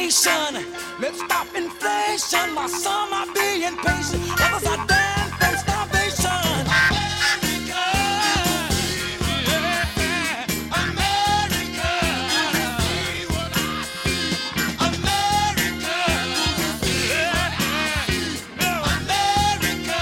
nation. Let's stop inflation. My son are being patient. Others are dying from starvation. America, yeah, America, America, yeah, America.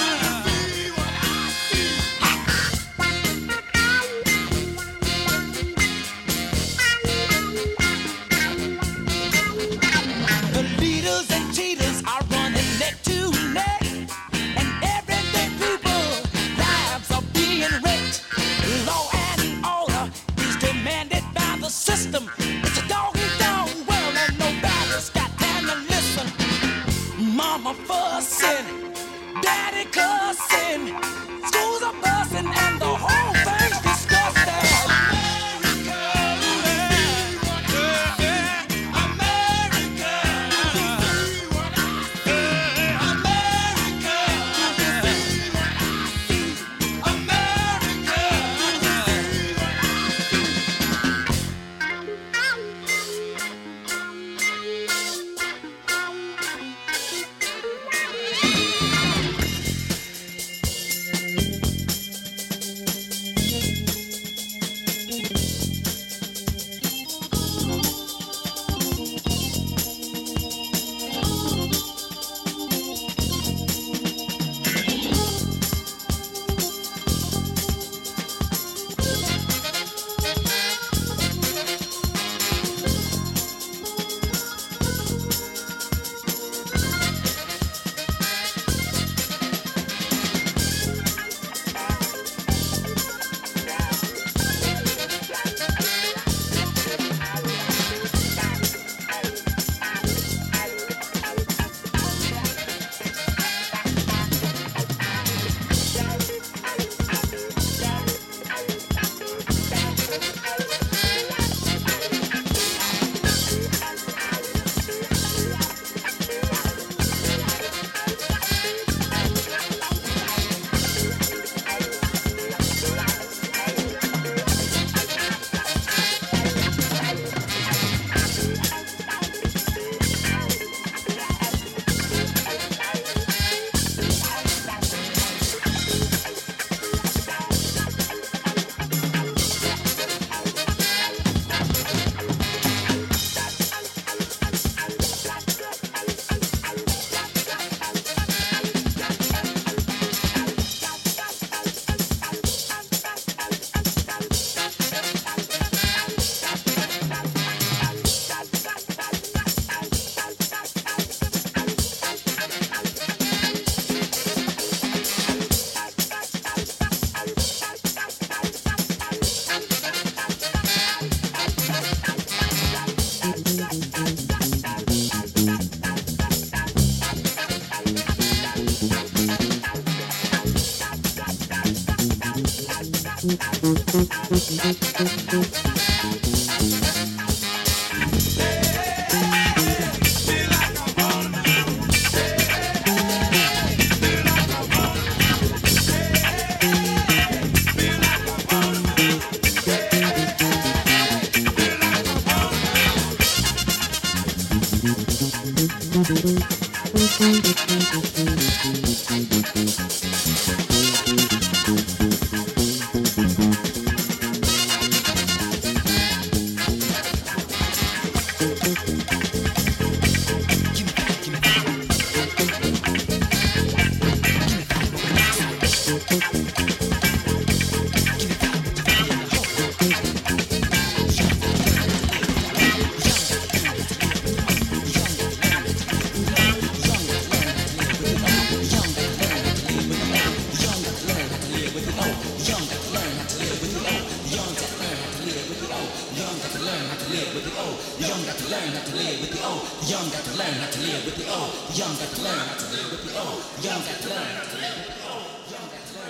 The leaders and cheaters are running neck to neck, and everyday people lives are being wrecked. Law and order is demanded by the system. It's a dog eat dog world, and nobody's got time to listen. Mama fussing, daddy cussing, schools are busting, and the whole thing's disgusting. America, America,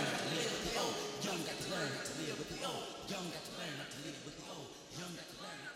Young got to learn how to live with the old. Young got to learn how to live with the old. Young got to learn how to